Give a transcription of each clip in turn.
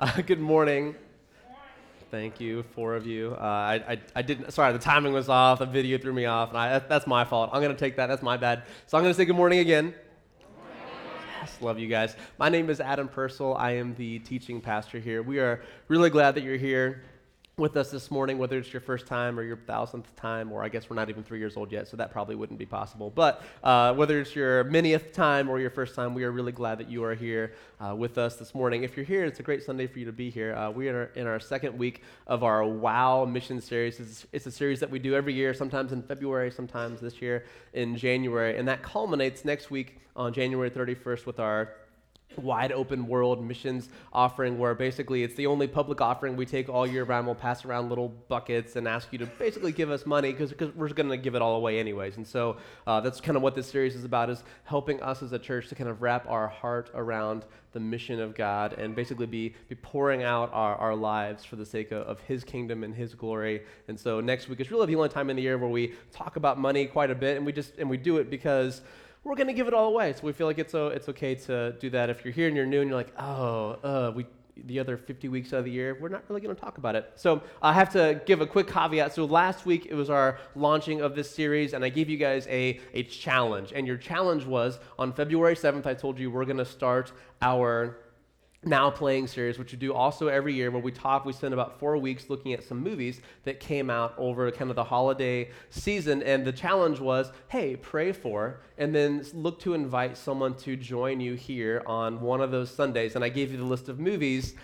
Good morning. Thank you, four of you. I didn't. Sorry, the timing was off. The video threw me off, and that's my fault. I'm gonna take that. That's my bad. So I'm gonna say good morning again. Yes, love you guys. My name is Adam Purcell. I am the teaching pastor here. We are really glad that you're here with us this morning, whether it's your first time or your 1,000th time, or I guess we're not even 3 years old yet, so that probably wouldn't be possible. But whether it's your manyth time or your first time, we are really glad that you are here with us this morning. If you're here, it's a great Sunday for you to be here. We are in our second week of our WOW mission series. It's a series that we do every year, sometimes in February, sometimes this year in January, and that culminates next week on January 31st with our Wide Open World Missions offering, where basically it's the only public offering we take all year round. We'll pass around little buckets and ask you to basically give us money because we're going to give it all away anyways. And so that's kind of what this series is about, is helping us as a church to kind of wrap our heart around the mission of God and basically be pouring out our lives for the sake of His kingdom and His glory. And so next week is really the only time in the year where we talk about money quite a bit, and we do it because we're going to give it all away. So we feel like it's okay to do that. If you're here and you're new and you're like, the other 50 weeks of the year, we're not really going to talk about it. So I have to give a quick caveat. So last week, it was our launching of this series, and I gave you guys a challenge. And your challenge was, on February 7th, I told you we're going to start our Now Playing series, which we do also every year, where we spend about 4 weeks looking at some movies that came out over kind of the holiday season. And the challenge was, hey, pray for, and then look to invite someone to join you here on one of those Sundays. And I gave you the list of movies.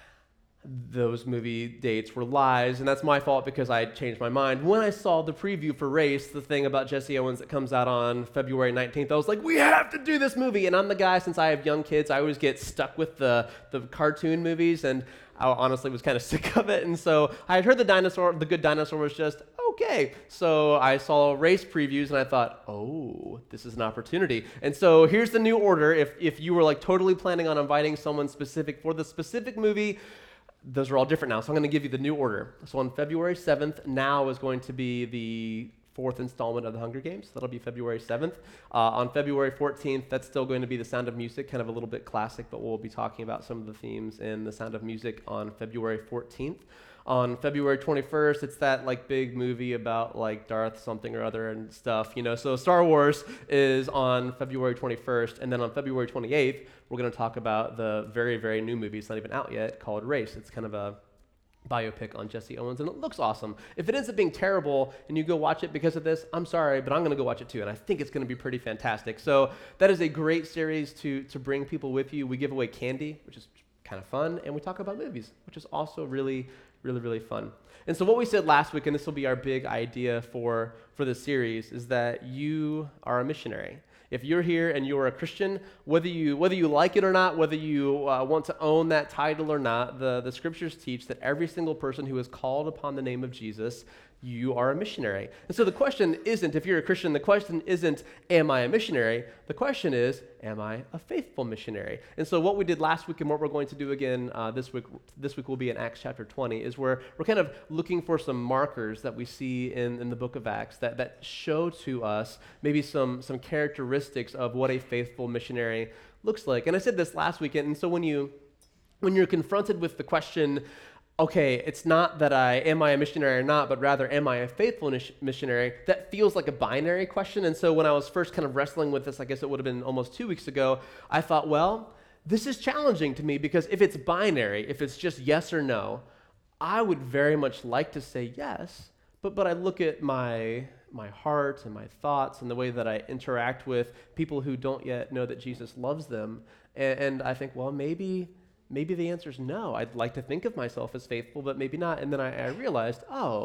Those movie dates were lies, and that's my fault because I changed my mind. When I saw the preview for Race, the thing about Jesse Owens that comes out on February 19th, I was like, we have to do this movie. And I'm the guy, since I have young kids, I always get stuck with the cartoon movies, and I honestly was kind of sick of it. And so I had heard The Good Dinosaur was just okay. So I saw Race previews, and I thought, oh, this is an opportunity. And so here's the new order. If you were like totally planning on inviting someone specific for the specific movie, those are all different now, so I'm going to give you the new order. So on February 7th, Now is going to be the fourth installment of the Hunger Games. That'll be February 7th. On February 14th, that's still going to be The Sound of Music, kind of a little bit classic, but we'll be talking about some of the themes in The Sound of Music on February 14th. On February 21st, it's that like big movie about like Darth something or other and stuff, you know. So Star Wars is on February 21st, and then on February 28th, we're going to talk about the very, very new movie. It's not even out yet, called Race. It's kind of a biopic on Jesse Owens, and it looks awesome. If it ends up being terrible and you go watch it because of this, I'm sorry, but I'm going to go watch it too, and I think it's going to be pretty fantastic. So that is a great series to bring people with you. We give away candy, which is kind of fun, and we talk about movies, which is also really, really, really fun. And so what we said last week, and this will be our big idea for the series, is that you are a missionary. If you're here and you're a Christian, whether you like it or not, whether you want to own that title or not, the scriptures teach that every single person who is called upon the name of Jesus, you are a missionary. And so the question isn't, if you're a Christian, the question isn't, am I a missionary? The question is, am I a faithful missionary? And so what we did last week and what we're going to do again this week will be in Acts chapter 20, is we're kind of looking for some markers that we see in the book of Acts that show to us maybe some characteristics of what a faithful missionary looks like. And I said this last weekend, and so when you're confronted with the question, okay, it's not that am I a missionary or not, but rather, am I a faithful missionary? That feels like a binary question. And so when I was first kind of wrestling with this, I guess it would have been almost 2 weeks ago, I thought, well, this is challenging to me because if it's binary, if it's just yes or no, I would very much like to say yes, but I look at my heart and my thoughts and the way that I interact with people who don't yet know that Jesus loves them, and I think, well, maybe the answer is no. I'd like to think of myself as faithful, but maybe not. And then I realized,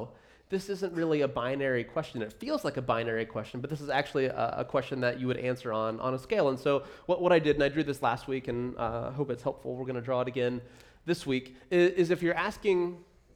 this isn't really a binary question. It feels like a binary question, but this is actually a question that you would answer on a scale. And so what I did, and I drew this last week, and I hope it's helpful, we're going to draw it again this week, is if you're asking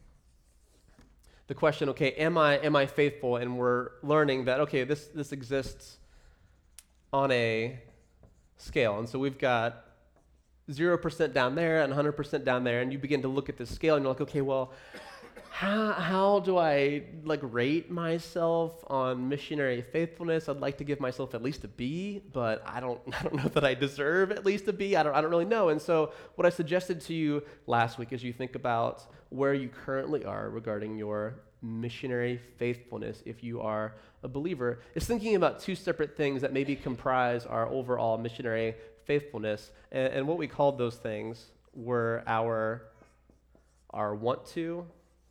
the question, okay, am I faithful? And we're learning that, okay, this exists on a scale. And so we've got 0% down there and 100% down there, and you begin to look at this scale, and you're like, okay, well, how do I like rate myself on missionary faithfulness? I'd like to give myself at least a B, but I don't I don't know that I deserve at least a B. I don't really know. And so what I suggested to you last week as you think about where you currently are regarding your missionary faithfulness, if you are a believer, is thinking about two separate things that maybe comprise our overall missionary faithfulness. And what we called those things were our want to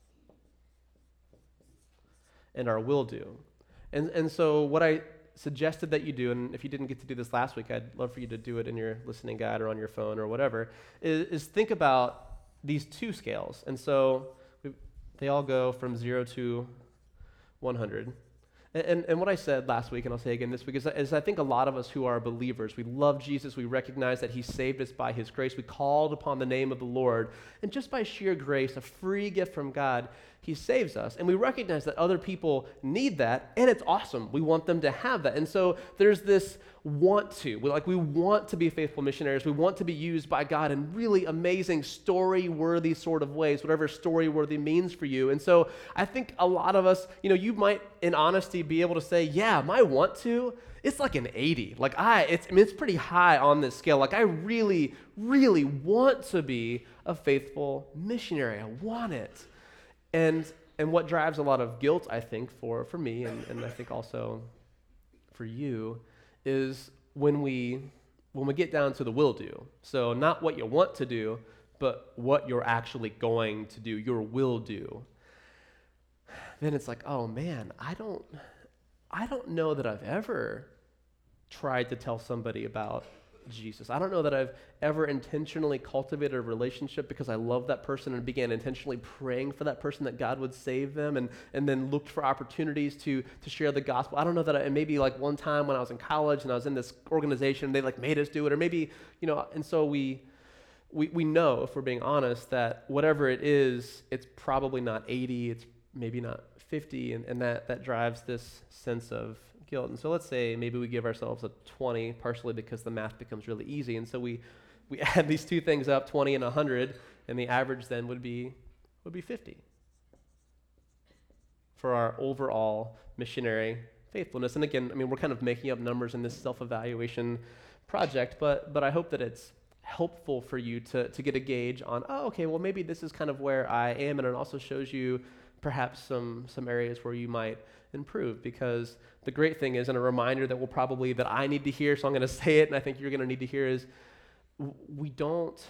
and our will do. And so what I suggested that you do, and if you didn't get to do this last week, I'd love for you to do it in your listening guide or on your phone or whatever, is think about these two scales. And so they all go from 0 to 100. And what I said last week, and I'll say again this week, is I think a lot of us who are believers, we love Jesus, we recognize that he saved us by his grace, we called upon the name of the Lord, and just by sheer grace, a free gift from God, he saves us. And we recognize that other people need that, and it's awesome. We want them to have that. And so there's this want to. We want to be faithful missionaries. We want to be used by God in really amazing, story-worthy sort of ways, whatever story-worthy means for you. And so I think a lot of us, you might, in honesty, be able to say, yeah, my want to, it's like an 80. It's pretty high on this scale. Like I really, really want to be a faithful missionary. I want it. And what drives a lot of guilt, I think, for me, and I think also for you, is when we get down to the will do. So not what you want to do, but what you're actually going to do, your will do. Then it's like, oh man, I don't know that I've ever tried to tell somebody about Jesus. I don't know that I've ever intentionally cultivated a relationship because I love that person and began intentionally praying for that person that God would save them and then looked for opportunities to share the gospel. I don't know that and maybe like one time when I was in college and I was in this organization, they like made us do it, or maybe, and so we know, if we're being honest, that whatever it is, it's probably not 80, it's maybe not 50, and that drives this sense of guilt. And so let's say maybe we give ourselves a 20, partially because the math becomes really easy. And so we add these two things up, 20 and 100, and the average then would be 50 for our overall missionary faithfulness. And again, we're kind of making up numbers in this self-evaluation project, but I hope that it's helpful for you to get a gauge on, okay, well maybe this is kind of where I am, and it also shows you perhaps some areas where you might improve, because the great thing is, and a reminder that I need to hear, so I'm going to say it, and I think you're going to need to hear, is we don't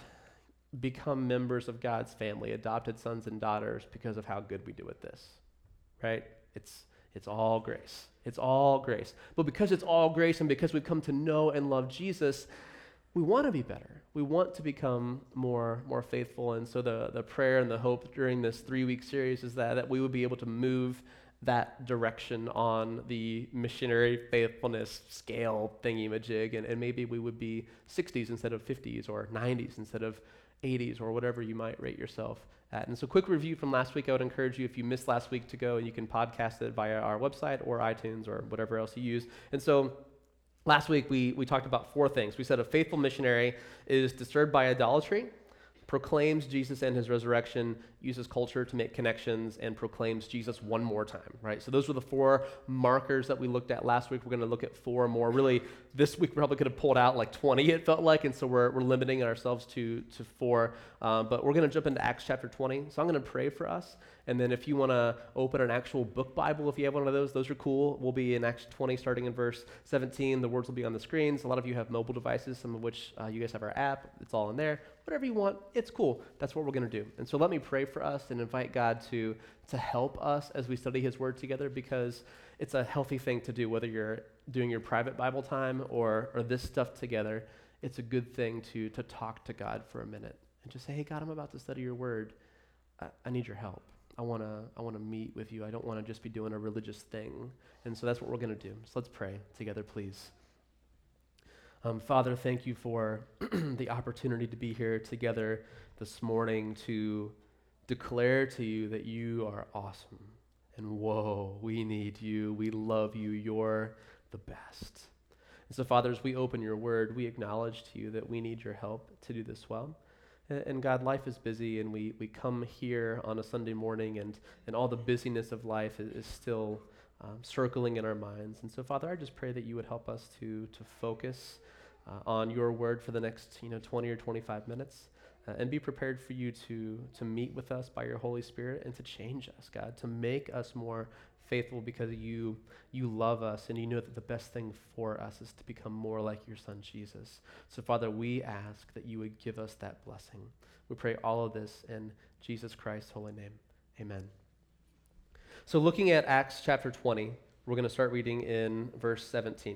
become members of God's family, adopted sons and daughters, because of how good we do at this, right? It's all grace. It's all grace. But because it's all grace and because we've come to know and love Jesus, we want to be better. We want to become more faithful. And so the prayer and the hope during this 3-week series is that we would be able to move that direction on the missionary faithfulness scale thingy-majig, and maybe we would be 60s instead of 50s, or 90s instead of 80s, or whatever you might rate yourself at. And so quick review from last week, I would encourage you, if you missed last week, to go and you can podcast it via our website or iTunes or whatever else you use. And so last week we talked about 4 things. We said a faithful missionary is disturbed by idolatry, proclaims Jesus and his resurrection, uses culture to make connections, and proclaims Jesus one more time, right? So those were the 4 markers that we looked at last week. We're going to look at 4 more. Really, this week we probably could have pulled out like 20, it felt like, and so we're limiting ourselves to 4. But we're going to jump into Acts chapter 20. So I'm going to pray for us, and then if you want to open an actual book Bible, if you have one of those are cool. We'll be in Acts 20 starting in verse 17. The words will be on the screens. A lot of you have mobile devices, some of which you guys have our app. It's all in there. Whatever you want, it's cool. That's what we're going to do. And so let me pray for us and invite God to help us as we study his word together, because it's a healthy thing to do, whether you're doing your private Bible time or this stuff together. It's a good thing to talk to God for a minute and just say, hey, God, I'm about to study your word. I need your help. I want to meet with you. I don't want to just be doing a religious thing. And so that's what we're going to do. So let's pray together, please. Father, thank you for the opportunity to be here together this morning to declare to you that you are awesome. And whoa, we need you. We love you. You're the best. And so, Father, as we open your word, we acknowledge to you that we need your help to do this well. And God, life is busy, and we come here on a Sunday morning, and all the busyness of life is still circling in our minds. And so, Father, I just pray that you would help us to focus on your word for the next 20 or 25 minutes, and be prepared for you to meet with us by your Holy Spirit and to change us, God, to make us more faithful because you love us and you know that the best thing for us is to become more like your son Jesus. So Father, we ask that you would give us that blessing. We pray all of this in Jesus Christ's holy name. Amen. So looking at Acts chapter 20, we're going to start reading in verse 17.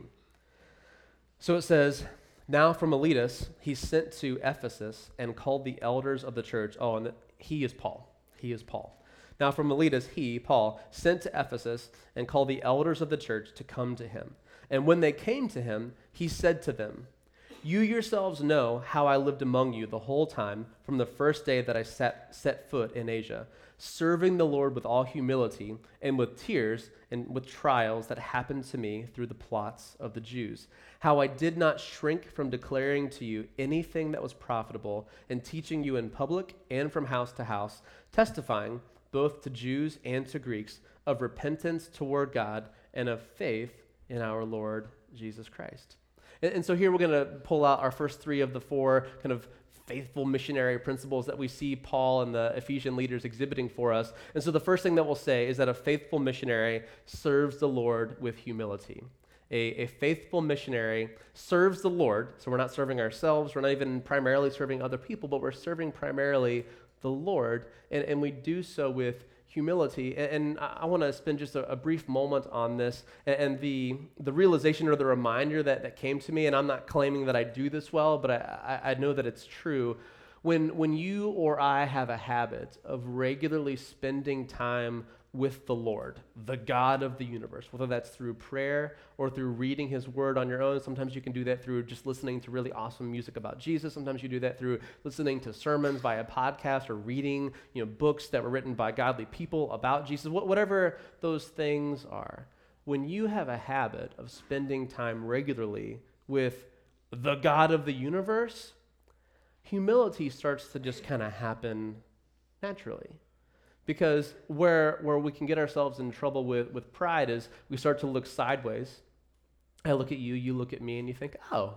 So it says, "Now from Miletus he sent to Ephesus and called the elders of the church." Oh, and he is Paul. He is Paul. "Now from Miletus he, Paul, sent to Ephesus and called the elders of the church to come to him. And when they came to him, he said to them, 'You yourselves know how I lived among you the whole time from the first day that I set foot in Asia, serving the Lord with all humility and with tears and with trials that happened to me through the plots of the Jews. How I did not shrink from declaring to you anything that was profitable and teaching you in public and from house to house, testifying both to Jews and to Greeks of repentance toward God and of faith in our Lord Jesus Christ.'" And so here we're going to pull out our first three of the four kind of faithful missionary principles that we see Paul and the Ephesian leaders exhibiting for us. And so the first thing that we'll say is that a faithful missionary serves the Lord with humility. A faithful missionary serves the Lord, so we're not serving ourselves, we're not even primarily serving other people, but we're serving primarily the Lord, and we do so with humility. And I want to spend just a brief moment on this and the realization or the reminder that came to me, and I'm not claiming that I do this well, but I know that it's true. When you or I have a habit of regularly spending time with the Lord, the God of the universe, whether that's through prayer or through reading his word on your own. Sometimes you can do that through just listening to really awesome music about Jesus. Sometimes you do that through listening to sermons via podcast or reading, books that were written by godly people about Jesus, whatever those things are. When you have a habit of spending time regularly with the God of the universe, humility starts to just kind of happen naturally. Because where we can get ourselves in trouble with pride is we start to look sideways. I look at you, you look at me, and you think, oh,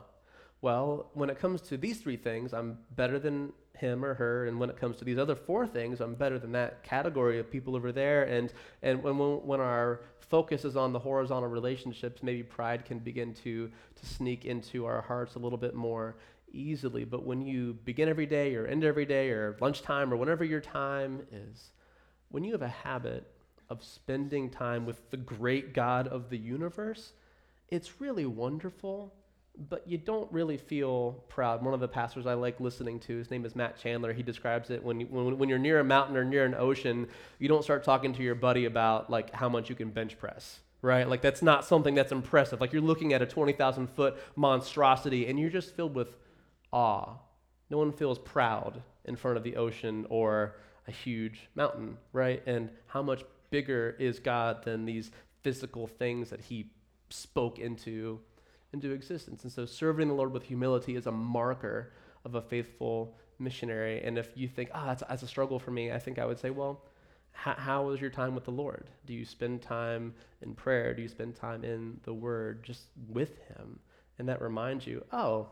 well, when it comes to these three things, I'm better than him or her, and when it comes to these other four things, I'm better than that category of people over there. And when our focus is on the horizontal relationships, maybe pride can begin to sneak into our hearts a little bit more easily. But when you begin every day or end every day or lunchtime or whenever your time is, when you have a habit of spending time with the great God of the universe, it's really wonderful, but you don't really feel proud. One of the pastors I like listening to, his name is Matt Chandler, he describes it when you're near a mountain or near an ocean, you don't start talking to your buddy about like how much you can bench press, right? Like that's not something that's impressive. Like you're looking at a 20,000 foot monstrosity and you're just filled with awe. No one feels proud in front of the ocean or a huge mountain, right? And how much bigger is God than these physical things that he spoke into existence? And so serving the Lord with humility is a marker of a faithful missionary. And if you think, that's a struggle for me, I think I would say, well, how is your time with the Lord? Do you spend time in prayer? Do you spend time in the Word just with him? And that reminds you,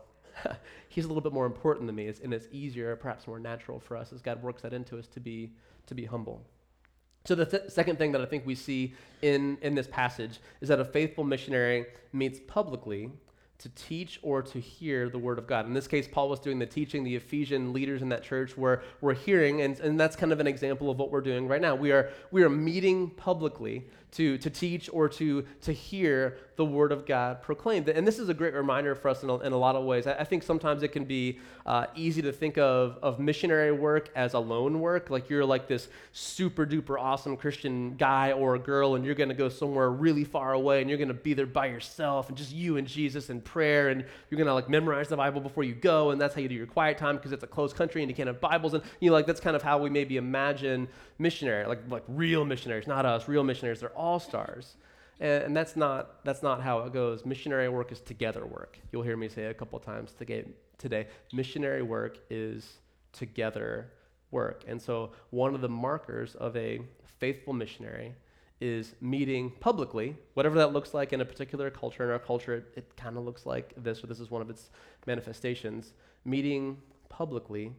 he's a little bit more important than me, and it's easier, perhaps more natural for us as God works that into us to be humble. So the second thing that I think we see in this passage is that a faithful missionary meets publicly to teach or to hear the word of God. In this case, Paul was doing the teaching. The Ephesian leaders in that church were hearing, and that's kind of an example of what we're doing right now. We are meeting publicly to teach or to hear the word of God proclaimed. And this is a great reminder for us in a lot of ways. I think sometimes it can be easy to think of missionary work as alone work, like you're like this super duper awesome Christian guy or a girl, and you're going to go somewhere really far away, and you're going to be there by yourself, and just you and Jesus and prayer, and you're going to like memorize the Bible before you go, and that's how you do your quiet time because it's a closed country and you can't have Bibles, and that's kind of how we maybe imagine missionary, like real missionaries, not us, real missionaries. They're all stars. And that's not how it goes. Missionary work is together work. You'll hear me say it a couple times today. Missionary work is together work. And so one of the markers of a faithful missionary is meeting publicly, whatever that looks like in a particular culture. In our culture, it kind of looks like this, or this is one of its manifestations, meeting publicly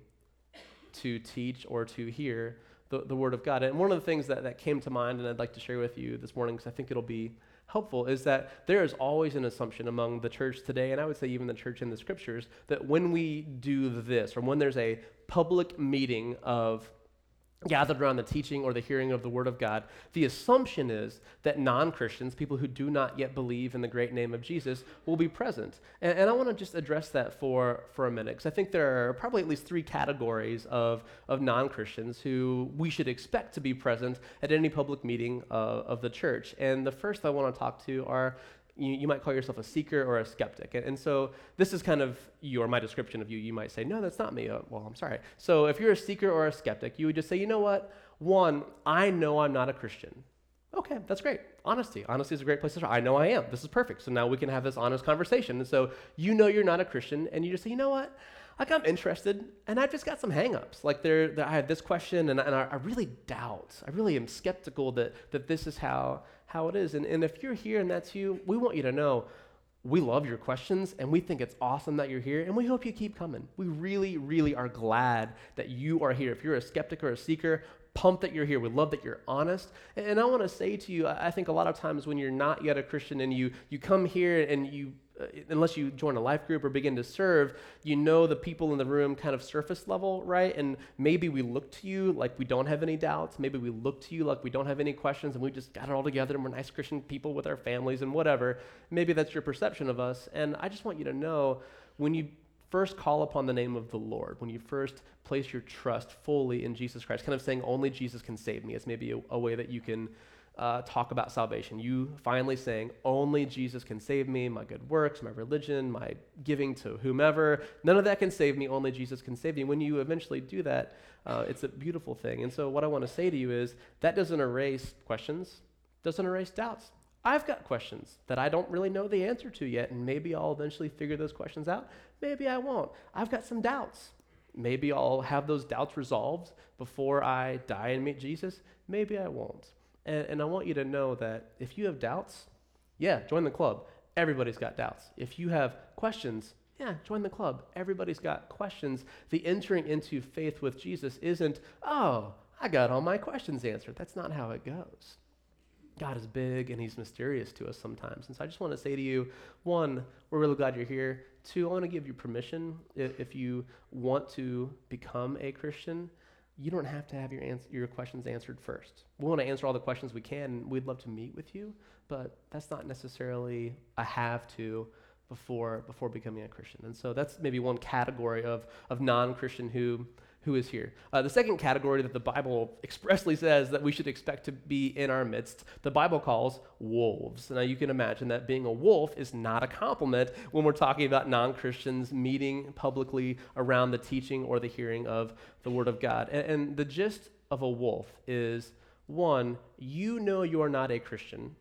to teach or to hear the Word of God. And one of the things that came to mind, and I'd like to share with you this morning, because I think it'll be helpful, is that there is always an assumption among the church today, and I would say even the church in the scriptures, that when we do this, or when there's a public meeting of gathered around the teaching or the hearing of the Word of God, the assumption is that non-Christians, people who do not yet believe in the great name of Jesus, will be present. And I want to just address that for a minute, because I think there are probably at least three categories of non-Christians who we should expect to be present at any public meeting of the church. And the first I want to talk to are you might call yourself a seeker or a skeptic. And so this is kind of you, or my description of you. You might say, no, that's not me. Well, I'm sorry. So if you're a seeker or a skeptic, you would just say, you know what? One, I know I'm not a Christian. Okay, that's great. Honesty. Honesty is a great place to start. I know I am. This is perfect. So now we can have this honest conversation. And so you know you're not a Christian, and you just say, you know what? Like, I'm interested, and I've just got some hang-ups. Like, I have this question, and I really doubt. I really am skeptical that this is how it is. And if you're here and that's you, we want you to know we love your questions, and we think it's awesome that you're here, and we hope you keep coming. We really, really are glad that you are here. If you're a skeptic or a seeker, pumped that you're here. We love that you're honest. And I want to say to you, I think a lot of times when you're not yet a Christian and you come here and you unless you join a life group or begin to serve, you know the people in the room kind of surface level, right? And maybe we look to you like we don't have any doubts. Maybe we look to you like we don't have any questions, and we just got it all together and we're nice Christian people with our families and whatever. Maybe that's your perception of us. And I just want you to know, when you first call upon the name of the Lord, when you first place your trust fully in Jesus Christ, kind of saying only Jesus can save me, it's maybe a way that you can talk about salvation. You finally saying, only Jesus can save me, my good works, my religion, my giving to whomever, none of that can save me, only Jesus can save me. When you eventually do that, it's a beautiful thing. And so what I want to say to you is, that doesn't erase questions, doesn't erase doubts. I've got questions that I don't really know the answer to yet, and maybe I'll eventually figure those questions out. Maybe I won't. I've got some doubts. Maybe I'll have those doubts resolved before I die and meet Jesus. Maybe I won't. And I want you to know that if you have doubts, yeah, join the club. Everybody's got doubts. If you have questions, yeah, join the club. Everybody's got questions. The entering into faith with Jesus isn't, oh, I got all my questions answered. That's not how it goes. God is big and he's mysterious to us sometimes. And so I just want to say to you, one, we're really glad you're here. Two, I want to give you permission. If you want to become a Christian, you don't have to have your questions answered first. We want to answer all the questions we can. We'd love to meet with you, but that's not necessarily a have to before becoming a Christian. And so that's maybe one category of non-Christian who is here. The second category that the Bible expressly says that we should expect to be in our midst, the Bible calls wolves. Now you can imagine that being a wolf is not a compliment when we're talking about non-Christians meeting publicly around the teaching or the hearing of the Word of God. And the gist of a wolf is, one, you know you're not a Christian.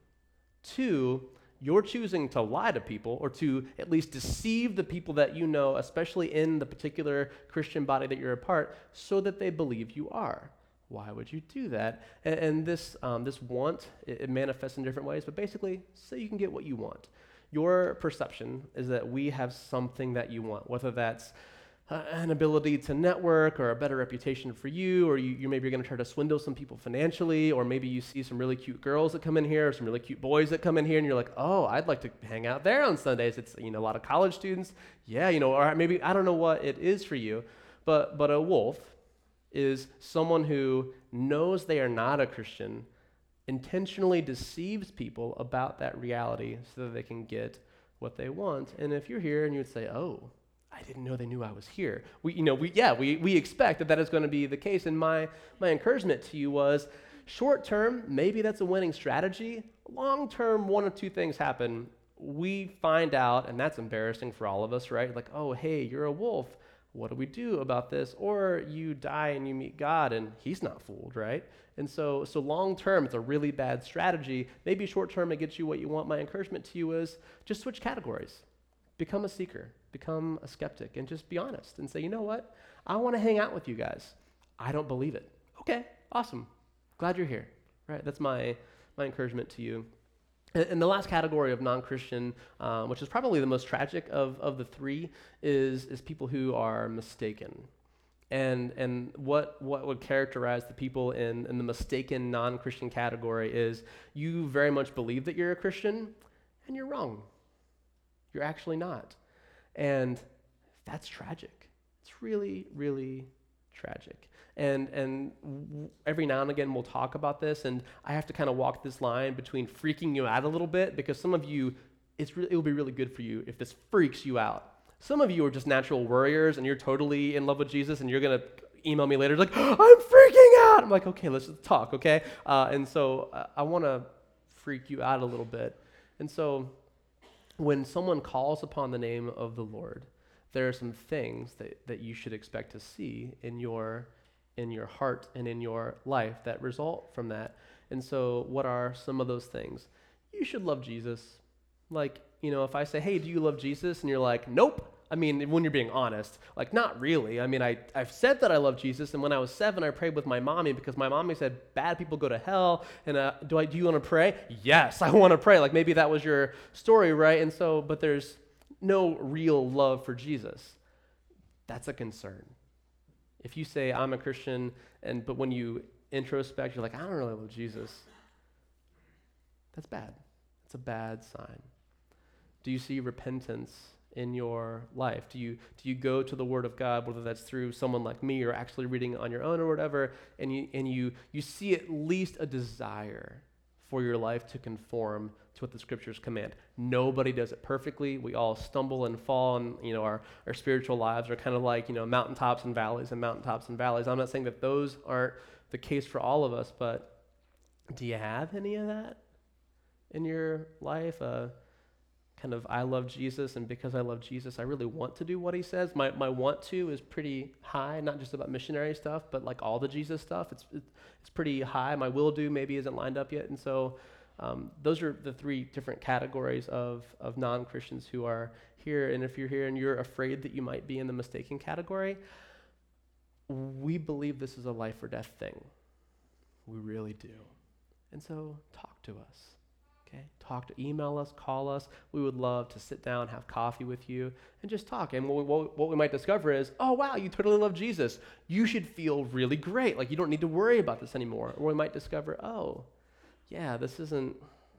Two, you're choosing to lie to people, or to at least deceive the people that you know, especially in the particular Christian body that you're a part, so that they believe you are. Why would you do that? And this want, it manifests in different ways, but basically, so you can get what you want. Your perception is that we have something that you want, whether that's an ability to network or a better reputation for you, or you maybe you're going to try to swindle some people financially, or maybe you see some really cute girls that come in here, or some really cute boys that come in here, and you're like, oh, I'd like to hang out there on Sundays. It's, a lot of college students. Yeah, or maybe, I don't know what it is for you, but a wolf is someone who knows they are not a Christian, intentionally deceives people about that reality so that they can get what they want. And if you're here and you would say, oh, I didn't know they knew I was here. We expect that is going to be the case. And my encouragement to you was, short term, maybe that's a winning strategy. Long term, one of two things happen. We find out, and that's embarrassing for all of us, right? Like, oh, hey, you're a wolf. What do we do about this? Or you die and you meet God, and he's not fooled, right? And so long term, it's a really bad strategy. Maybe short term, it gets you what you want. My encouragement to you is just switch categories. Become a seeker, become a skeptic, and just be honest and say, you know what? I want to hang out with you guys. I don't believe it. Okay, awesome. Glad you're here. Right? That's my encouragement to you. And the last category of non-Christian, which is probably the most tragic of the three, is people who are mistaken. And what would characterize the people in the mistaken non-Christian category is you very much believe that you're a Christian, and you're wrong. You're actually not. And that's tragic. It's really, really tragic. And every now and again we'll talk about this, and I have to kind of walk this line between freaking you out a little bit, because some of you, it will be really good for you if this freaks you out. Some of you are just natural worriers, and you're totally in love with Jesus, and you're going to email me later like, I'm freaking out. I'm like, okay, let's just talk, okay? And so I want to freak you out a little bit. And so when someone calls upon the name of the Lord, there are some things that you should expect to see in your heart and in your life that result from that. And so what are some of those things? You should love Jesus. Like, if I say, hey, do you love Jesus? And you're like, nope. I mean, when you're being honest, like, not really. I mean, I've said that I love Jesus, and when I was 7, I prayed with my mommy because my mommy said bad people go to hell, and do you want to pray? Yes, I want to pray. Like, maybe that was your story, right? And so, but there's no real love for Jesus. That's a concern. If you say, I'm a Christian, but when you introspect, you're like, I don't really love Jesus, that's bad. It's a bad sign. Do you see repentance in your life? Do you go to the Word of God, whether that's through someone like me or actually reading it on your own or whatever, and you see at least a desire for your life to conform to what the Scriptures command? Nobody does it perfectly. We all stumble and fall, and our spiritual lives are kind of like mountaintops and valleys and mountaintops and valleys. I'm not saying that those aren't the case for all of us, but do you have any of that in your life? Kind of, I love Jesus, and because I love Jesus, I really want to do what he says. My want to is pretty high, not just about missionary stuff, but like all the Jesus stuff. It's pretty high. My will do maybe isn't lined up yet. And so those are the 3 different categories of non-Christians who are here. And if you're here and you're afraid that you might be in the mistaken category, we believe this is a life or death thing. We really do. And so talk to us. Okay, email us, call us. We would love to sit down, have coffee with you, and just talk. And what we might discover is, oh, wow, you totally love Jesus. You should feel really great. Like, you don't need to worry about this anymore. Or we might discover, oh, yeah, this isn't,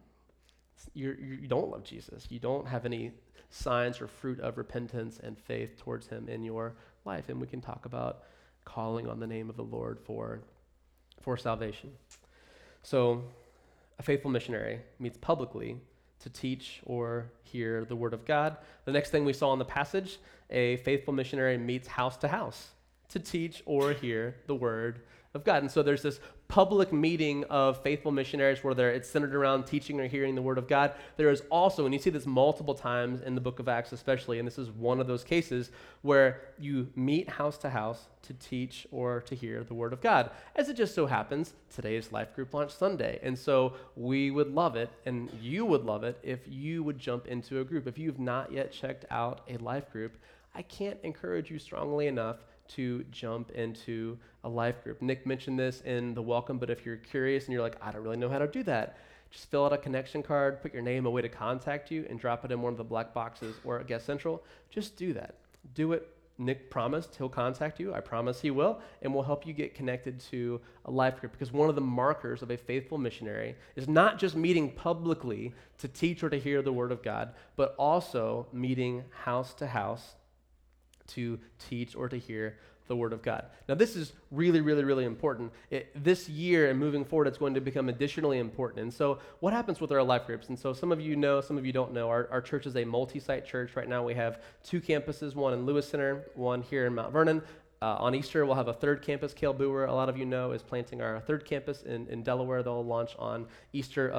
you don't love Jesus. You don't have any signs or fruit of repentance and faith towards him in your life. And we can talk about calling on the name of the Lord for salvation. So, a faithful missionary meets publicly to teach or hear the word of God. The next thing we saw in the passage, a faithful missionary meets house to house to teach or hear the word of God. And so there's this public meeting of faithful missionaries where it's centered around teaching or hearing the word of God. There is also, and you see this multiple times in the book of Acts especially, and this is one of those cases where you meet house to house to teach or to hear the word of God. As it just so happens, today is Life Group Launch Sunday. And so we would love it, and you would love it, if you would jump into a group. If you've not yet checked out a life group, I can't encourage you strongly enough to jump into a life group. Nick mentioned this in the welcome, but if you're curious and you're like, I don't really know how to do that, just fill out a connection card, put your name, a way to contact you, and drop it in one of the black boxes or at Guest Central. Just do that. Do it. Nick promised he'll contact you. I promise he will, and we'll help you get connected to a life group, because one of the markers of a faithful missionary is not just meeting publicly to teach or to hear the word of God, but also meeting house to house to teach or to hear the word of God. Now, this is really, really, really important. This year and moving forward, it's going to become additionally important. And so what happens with our life groups? And so some of you know, some of you don't know, our church is a multi-site church. Right now we have 2 campuses, one in Lewis Center, one here in Mount Vernon. On Easter, we'll have a 3rd campus. Cale Boer, a lot of you know, is planting our 3rd campus in Delaware. They'll launch on Easter of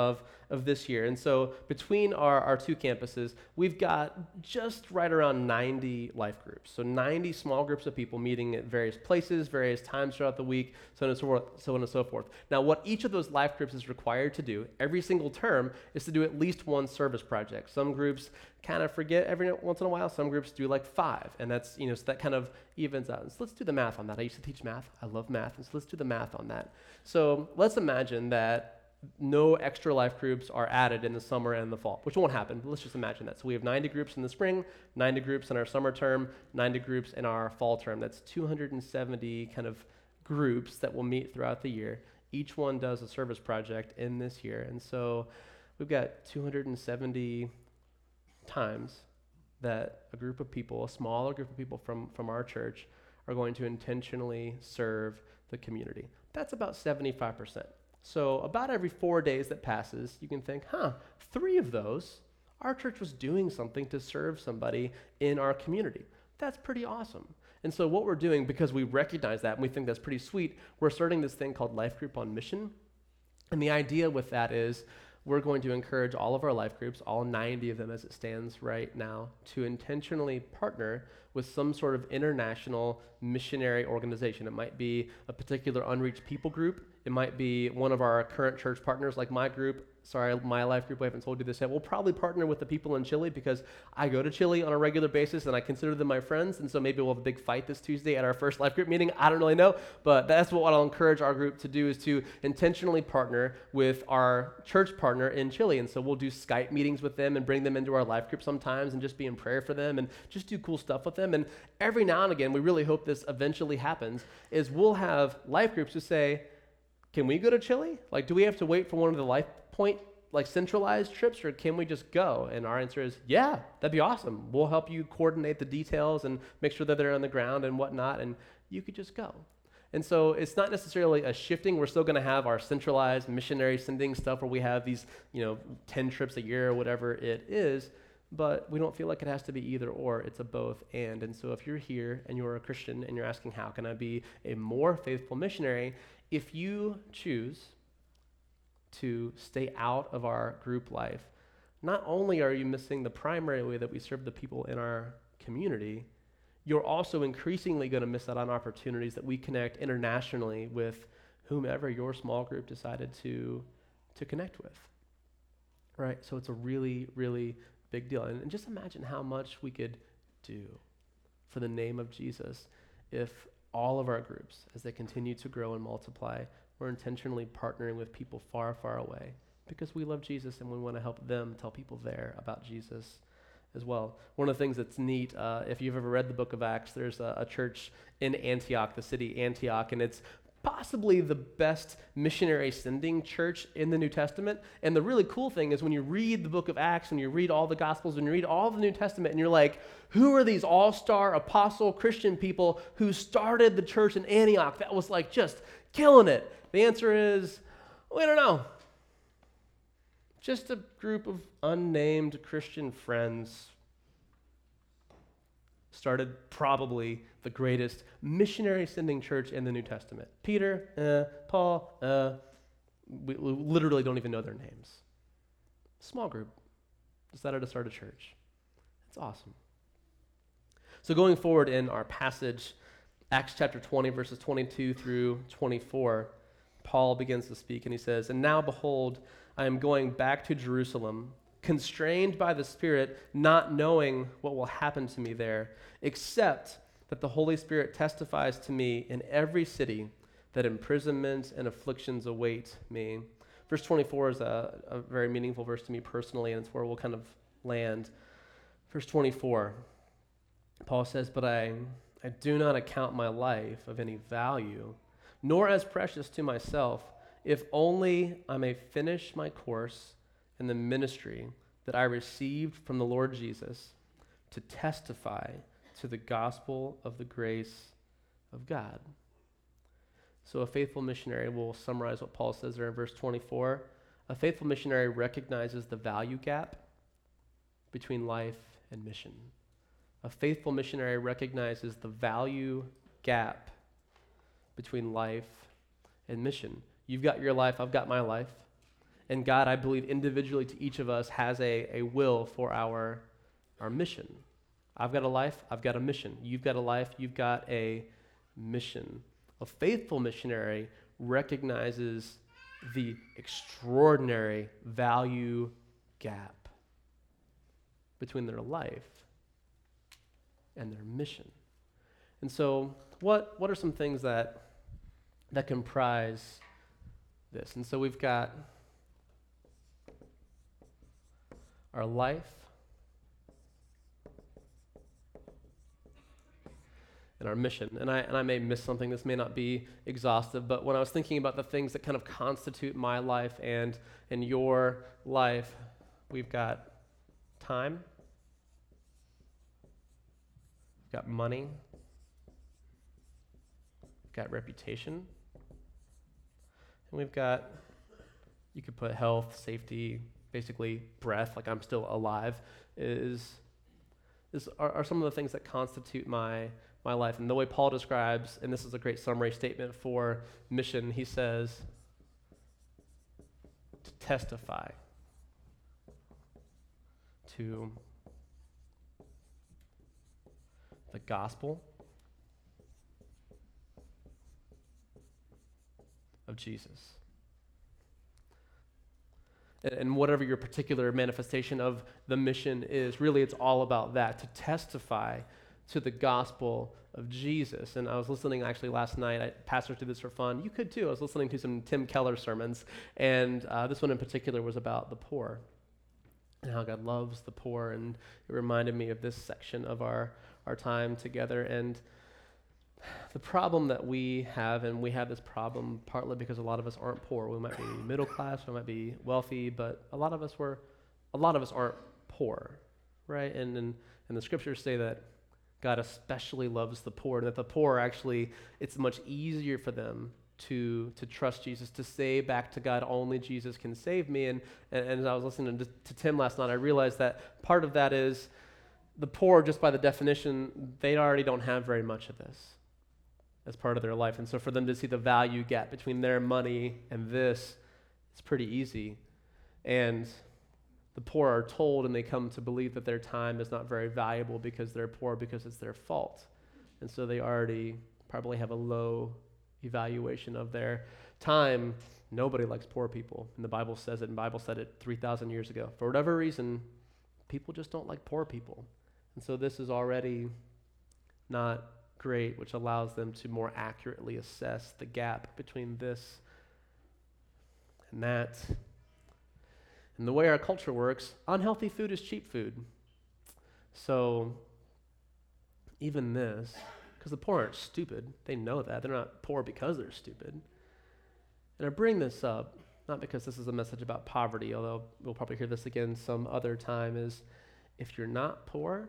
of this year. And so between our two campuses, we've got just right around 90 life groups. So 90 small groups of people meeting at various places, various times throughout the week, so on and so forth, so on and so forth. Now, what each of those life groups is required to do every single term is to do at least one service project. Some groups kind of forget every once in a while. Some groups do like 5, and that's, so that kind of evens out. So let's do the math on that. I used to teach math. I love math, and so let's do the math on that. So let's imagine that no extra life groups are added in the summer and the fall, which won't happen, but let's just imagine that. So we have 90 groups in the spring, 90 groups in our summer term, 90 groups in our fall term. That's 270 kind of groups that will meet throughout the year. Each one does a service project in this year, and so we've got 270 times that a group of people, a smaller group of people from our church, are going to intentionally serve the community. That's about 75%. So about every 4 days that passes, you can think, 3 of those, our church was doing something to serve somebody in our community. That's pretty awesome. And so what we're doing, because we recognize that and we think that's pretty sweet, we're starting this thing called Life Group on Mission. And the idea with that is we're going to encourage all of our life groups, all 90 of them as it stands right now, to intentionally partner with some sort of international missionary organization. It might be a particular unreached people group. It might be one of our current church partners, like my group. Sorry, my life group, I haven't told you this yet. We'll probably partner with the people in Chile because I go to Chile on a regular basis and I consider them my friends. And so maybe we'll have a big fight this Tuesday at our first life group meeting. I don't really know, but that's what I'll encourage our group to do, is to intentionally partner with our church partner in Chile. And so we'll do Skype meetings with them and bring them into our life group sometimes and just be in prayer for them and just do cool stuff with them. And every now and again, we really hope this eventually happens, is we'll have life groups who say, can we go to Chile? Like, do we have to wait for one of the Life Point, like, centralized trips, or can we just go? And our answer is, yeah, that'd be awesome. We'll help you coordinate the details and make sure that they're on the ground and whatnot, and you could just go. And so it's not necessarily a shifting. We're still going to have our centralized missionary sending stuff where we have these, 10 trips a year or whatever it is, but we don't feel like it has to be either or. It's a both and. And so if you're here and you're a Christian and you're asking, how can I be a more faithful missionary? If you choose to stay out of our group life, not only are you missing the primary way that we serve the people in our community, you're also increasingly going to miss out on opportunities that we connect internationally with whomever your small group decided to connect with. Right? So it's a really, really big deal. And just imagine how much we could do for the name of Jesus if all of our groups, as they continue to grow and multiply, we're intentionally partnering with people far, far away because we love Jesus and we want to help them tell people there about Jesus as well. One of the things that's neat, if you've ever read the book of Acts, there's a church in Antioch, the city Antioch, and it's possibly the best missionary sending church in the New Testament. And the really cool thing is when you read the book of Acts and you read all the Gospels and you read all the New Testament and you're like, who are these all-star apostle Christian people who started the church in Antioch that was like just killing it? The answer is, we don't know. Just a group of unnamed Christian friends started probably the greatest missionary sending church in the New Testament. Peter, Paul, we literally don't even know their names. Small group decided to start a church. It's awesome. So going forward in our passage, Acts chapter 20, verses 22 through 24, Paul begins to speak and he says, "And now behold, I am going back to Jerusalem, constrained by the Spirit, not knowing what will happen to me there, except that the Holy Spirit testifies to me in every city that imprisonment and afflictions await me." Verse 24 is a very meaningful verse to me personally, and it's where we'll kind of land. Verse 24, Paul says, "But I do not account my life of any value, nor as precious to myself, if only I may finish my course in the ministry that I received from the Lord Jesus to testify to the gospel of the grace of God." So a faithful missionary, will summarize what Paul says there in verse 24. A faithful missionary recognizes the value gap between life and mission. A faithful missionary recognizes the value gap between life and mission. You've got your life, I've got my life. And God, I believe individually to each of us has a will for our mission. I've got a life, I've got a mission. You've got a life, you've got a mission. A faithful missionary recognizes the extraordinary value gap between their life and their mission. And so what are some things that comprise this? And so we've got our life and our mission. And I may miss something. This may not be exhaustive, but when I was thinking about the things that kind of constitute my life and your life, we've got time, we've got money, we've got reputation, and we've got, you could put health, safety, basically breath, like I'm still alive, are some of the things that constitute my life. And the way Paul describes, and this is a great summary statement for mission, he says, to testify to the gospel of Jesus. And whatever your particular manifestation of the mission is, really it's all about that, to testify to the gospel of Jesus. And I was listening actually last night, pastors do this for fun. You could too. I was listening to some Tim Keller sermons, and this one in particular was about the poor and how God loves the poor. And it reminded me of this section of our time together. And the problem that we have, and we have this problem partly because a lot of us aren't poor. We might be middle class, we might be wealthy, but a lot of us aren't poor, right? And the scriptures say that God especially loves the poor, and that the poor actually, it's much easier for them to trust Jesus, to say back to God, only Jesus can save me. And as I was listening to Tim last night, I realized that part of that is the poor, just by the definition, they already don't have very much of this as part of their life. And so for them to see the value gap between their money and this, it's pretty easy. And the poor are told, and they come to believe that their time is not very valuable because they're poor, because it's their fault. And so they already probably have a low evaluation of their time. Nobody likes poor people. And the Bible says it, and the Bible said it 3,000 years ago. For whatever reason, people just don't like poor people. And so this is already not great, which allows them to more accurately assess the gap between this and that. And the way our culture works, unhealthy food is cheap food. So even this, because the poor aren't stupid, they know that. They're not poor because they're stupid. And I bring this up, not because this is a message about poverty, although we'll probably hear this again some other time, is if you're not poor,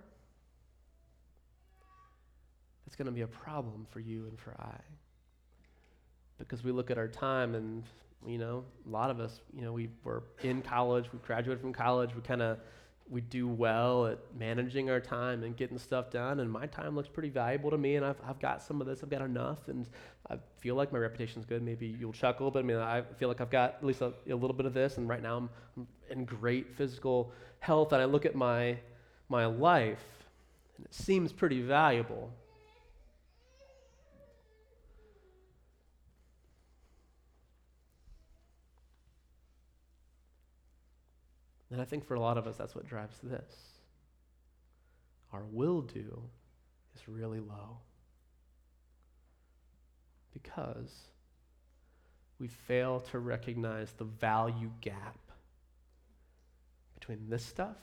it's going to be a problem for you and for I. Because we look at our time and, a lot of us, we were in college, we graduated from college, we do well at managing our time and getting stuff done, and my time looks pretty valuable to me, and I've got some of this, I've got enough, and I feel like my reputation's good. Maybe you'll chuckle, but I feel like I've got at least a little bit of this, and right now I'm in great physical health, and I look at my life, and it seems pretty valuable. And I think for a lot of us, that's what drives this. Our will do is really low because we fail to recognize the value gap between this stuff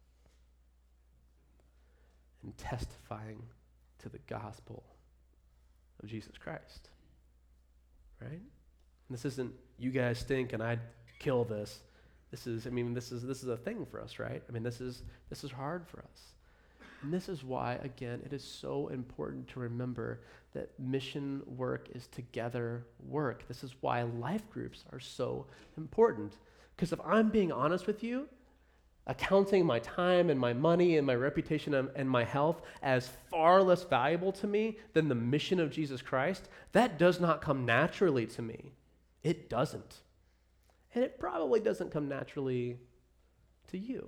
and testifying to the gospel of Jesus Christ. Right? And this isn't, you guys stink and I'd kill this. This is a thing for us, right? This is hard for us. And this is why, again, it is so important to remember that mission work is together work. This is why life groups are so important. Because if I'm being honest with you, accounting my time and my money and my reputation and my health as far less valuable to me than the mission of Jesus Christ, that does not come naturally to me. It doesn't. And it probably doesn't come naturally to you.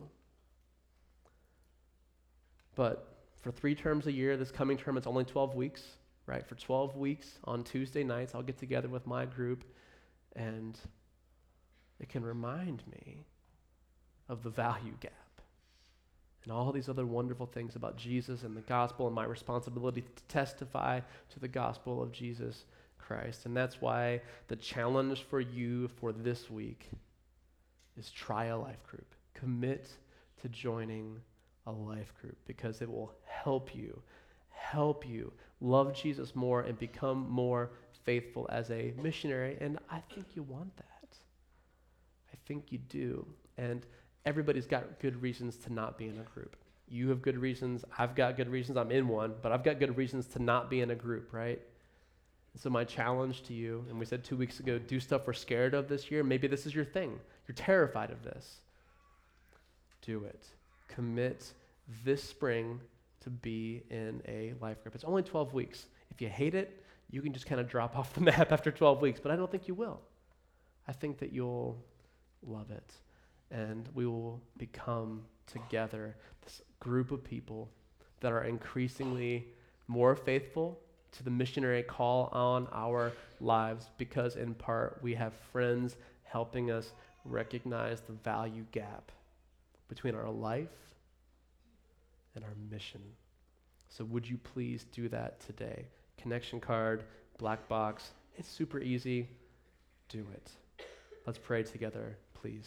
But for 3 terms a year, this coming term, it's only 12 weeks, right? For 12 weeks on Tuesday nights, I'll get together with my group, and it can remind me of the value gap and all these other wonderful things about Jesus and the gospel and my responsibility to testify to the gospel of Jesus Christ. And that's why the challenge for you for this week is try a life group. Commit to joining a life group, because it will help you love Jesus more and become more faithful as a missionary. And I think you want that. I think you do. And everybody's got good reasons to not be in a group. You have good reasons. I've got good reasons. I'm in one, but I've got good reasons to not be in a group, right? And so my challenge to you, and we said 2 weeks ago, do stuff we're scared of this year. Maybe this is your thing. You're terrified of this. Do it. Commit this spring to be in a life group. It's only 12 weeks. If you hate it, you can just kind of drop off the map after 12 weeks, but I don't think you will. I think that you'll love it, and we will become together this group of people that are increasingly more faithful to the missionary call on our lives, because in part we have friends helping us recognize the value gap between our life and our mission. So would you please do that today? Connection card, black box, it's super easy. Do it. Let's pray together, please.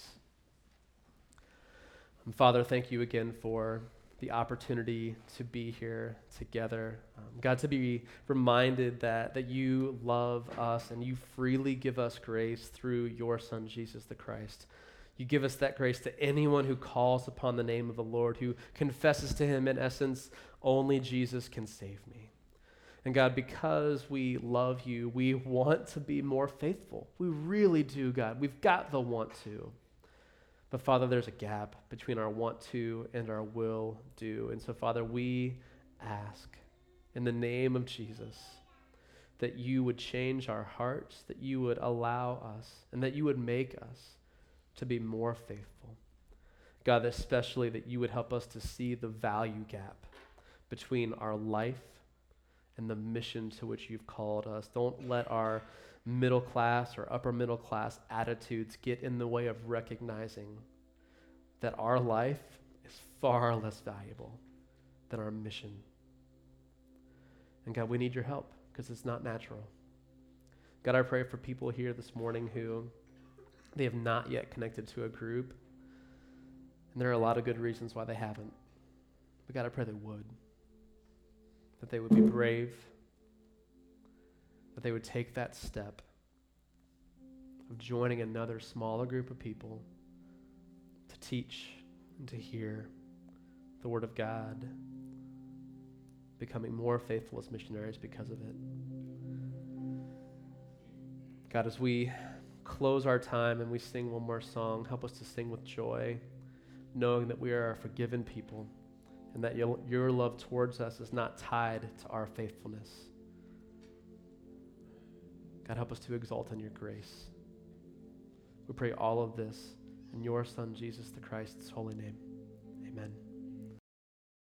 Father, thank you again for the opportunity to be here together. God, to be reminded that you love us and you freely give us grace through your Son, Jesus the Christ. You give us that grace to anyone who calls upon the name of the Lord, who confesses to him, in essence, only Jesus can save me. And God, because we love you, we want to be more faithful. We really do, God. We've got the want to. But Father, there's a gap between our want to and our will do. And so, Father, we ask in the name of Jesus that you would change our hearts, that you would allow us, and that you would make us to be more faithful. God, especially that you would help us to see the value gap between our life and the mission to which you've called us. Don't let our middle class or upper middle class attitudes get in the way of recognizing that our life is far less valuable than our mission. And God, we need your help because it's not natural. God, I pray for people here this morning who they have not yet connected to a group, and there are a lot of good reasons why they haven't. But God, I pray they would. That they would be brave, that they would take that step of joining another smaller group of people to teach and to hear the Word of God, becoming more faithful as missionaries because of it. God, as we close our time and we sing one more song, help us to sing with joy, knowing that we are a forgiven people and that your love towards us is not tied to our faithfulness. God, help us to exalt in your grace. We pray all of this in your Son, Jesus the Christ's holy name. Amen.